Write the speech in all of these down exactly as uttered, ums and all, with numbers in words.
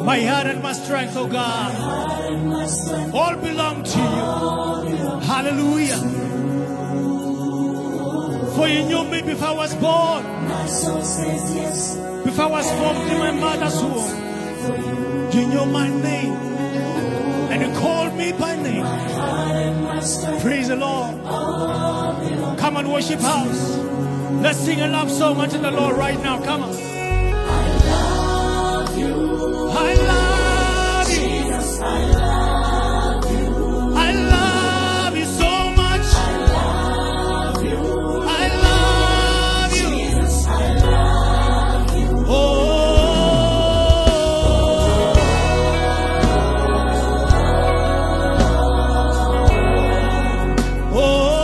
My heart and my strength, oh God, all belong to you. Hallelujah. For you knew me before I was born, before I was formed in my mother's womb. You knew my name, and you called me by name. Praise the Lord. Come and worship house. Let's sing a love song unto the Lord right now. Come on. I love you. Jesus, I love you. I love you so much. I love you. I love you. Jesus, I love you. Oh. Oh.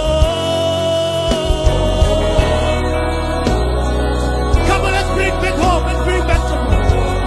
Come on, let's bring back home. Let's bring back to home.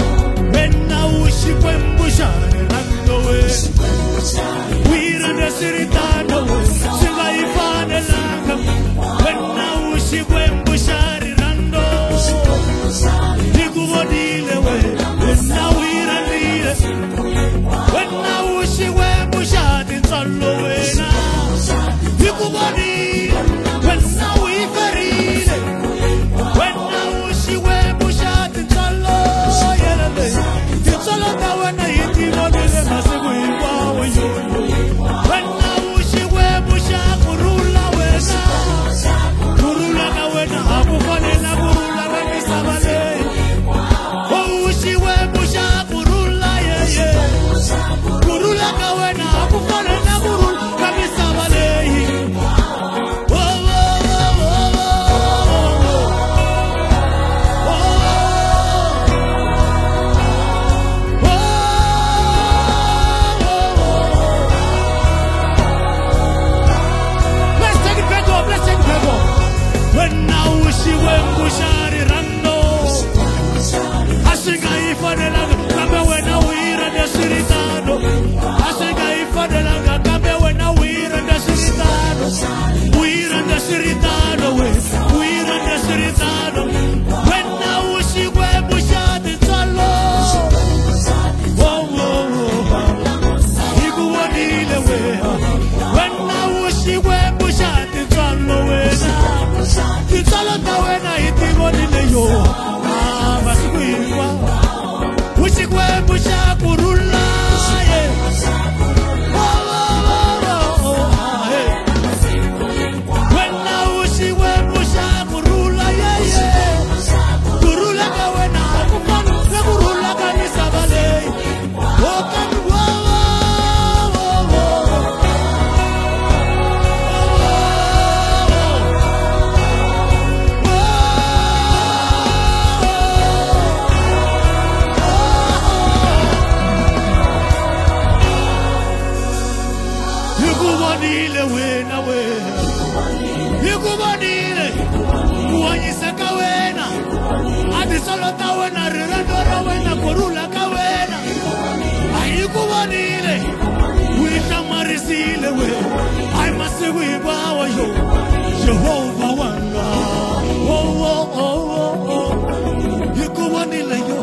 Jehovah Wanga. Oh, oh, oh, oh, oh. You go on in like you.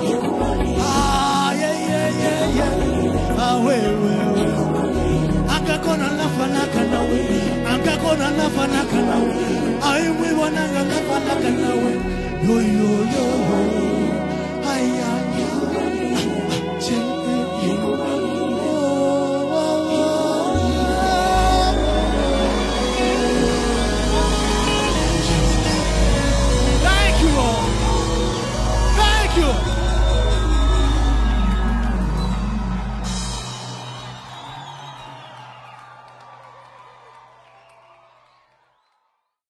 Ah, yeah, yeah, yeah, yeah. Ah, wait, wait, wait. Anga kona lafa naka nawe. Anga kona lafa naka nawe. Ai, we wananga lafa naka nawe. Yo, yo, yo. Ay, ay.